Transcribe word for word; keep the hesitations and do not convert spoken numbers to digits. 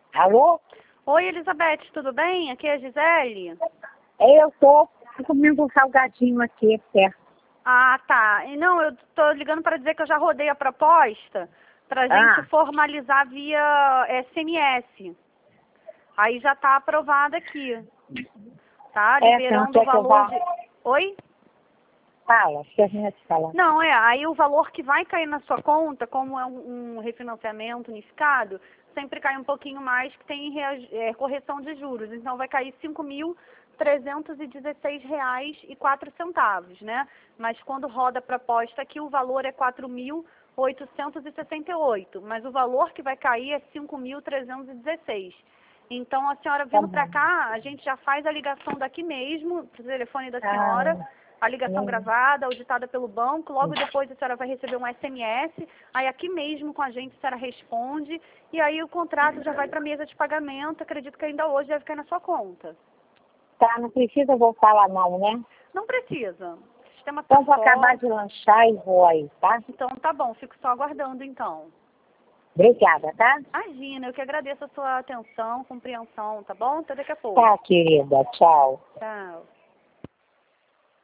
Alô? Oi, Elizabeth, tudo bem? Aqui é a Gisele. Eu tô comendo um salgadinho aqui perto. Ah, tá. E não, eu tô ligando para dizer que eu já rodei a proposta para gente Ah, formalizar via S M S. Aí já tá aprovada aqui, tá? é, você não Liberando o quer que eu valor vá? de... Oi? Fala, termina de falar. Não, é, aí o valor que vai cair na sua conta, como é um, um refinanciamento unificado, sempre cai um pouquinho mais, que tem rea- é, correção de juros. Então vai cair cinco mil trezentos e dezesseis reais e quatro centavos, né? Mas quando roda a proposta aqui, o valor é quatro mil oitocentos e sessenta e oito, mas o valor que vai cair é cinco mil trezentos e dezesseis. Então, a senhora Tá vindo para bom. cá, a gente já faz a ligação daqui mesmo, pro telefone da Ah, senhora, a ligação hum, gravada, auditada pelo banco, logo hum. depois a senhora vai receber um S M S, aí aqui mesmo com a gente a senhora responde, e aí o contrato já vai para a mesa de pagamento, acredito que ainda hoje deve cair na sua conta. Tá, não precisa voltar lá não, né? Não precisa, o sistema tá Então vou acabar só, de lanchar e vou aí, tá? então tá bom, fico só aguardando então. Obrigada, tá? Imagina, eu que agradeço a sua atenção, compreensão, tá bom? Até daqui a pouco. Tá, querida. Tchau. Tchau.